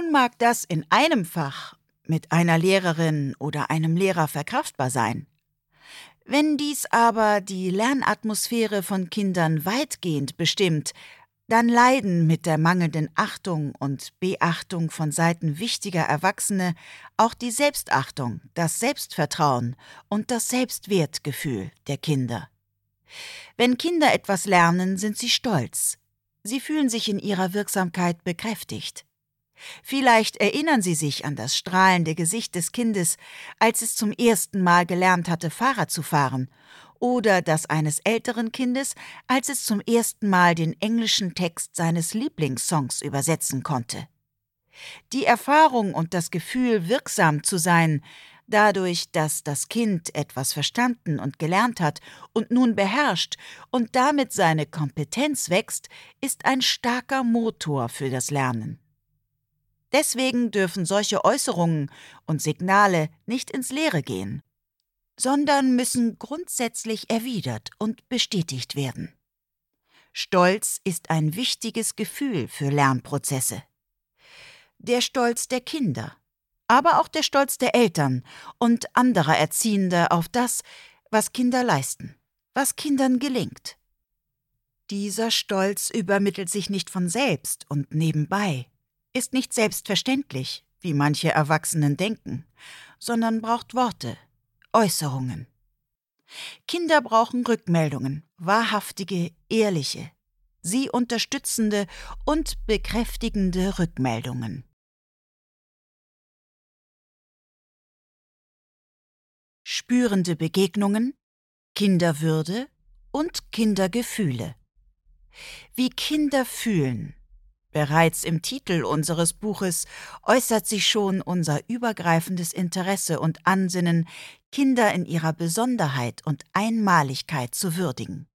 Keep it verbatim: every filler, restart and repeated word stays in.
Nun mag das in einem Fach mit einer Lehrerin oder einem Lehrer verkraftbar sein. Wenn dies aber die Lernatmosphäre von Kindern weitgehend bestimmt, dann leiden mit der mangelnden Achtung und Beachtung von Seiten wichtiger Erwachsene auch die Selbstachtung, das Selbstvertrauen und das Selbstwertgefühl der Kinder. Wenn Kinder etwas lernen, sind sie stolz. Sie fühlen sich in ihrer Wirksamkeit bekräftigt. Vielleicht erinnern Sie sich an das strahlende Gesicht des Kindes, als es zum ersten Mal gelernt hatte, Fahrrad zu fahren, oder das eines älteren Kindes, als es zum ersten Mal den englischen Text seines Lieblingssongs übersetzen konnte. Die Erfahrung und das Gefühl, wirksam zu sein, dadurch, dass das Kind etwas verstanden und gelernt hat und nun beherrscht und damit seine Kompetenz wächst, ist ein starker Motor für das Lernen. Deswegen dürfen solche Äußerungen und Signale nicht ins Leere gehen, sondern müssen grundsätzlich erwidert und bestätigt werden. Stolz ist ein wichtiges Gefühl für Lernprozesse. Der Stolz der Kinder, aber auch der Stolz der Eltern und anderer Erziehender auf das, was Kinder leisten, was Kindern gelingt. Dieser Stolz übermittelt sich nicht von selbst und nebenbei, ist nicht selbstverständlich, wie manche Erwachsenen denken, sondern braucht Worte, Äußerungen. Kinder brauchen Rückmeldungen, wahrhaftige, ehrliche, sie unterstützende und bekräftigende Rückmeldungen. Spürende Begegnungen, Kinderwürde und Kindergefühle. Wie Kinder fühlen. Bereits im Titel unseres Buches äußert sich schon unser übergreifendes Interesse und Ansinnen, Kinder in ihrer Besonderheit und Einmaligkeit zu würdigen.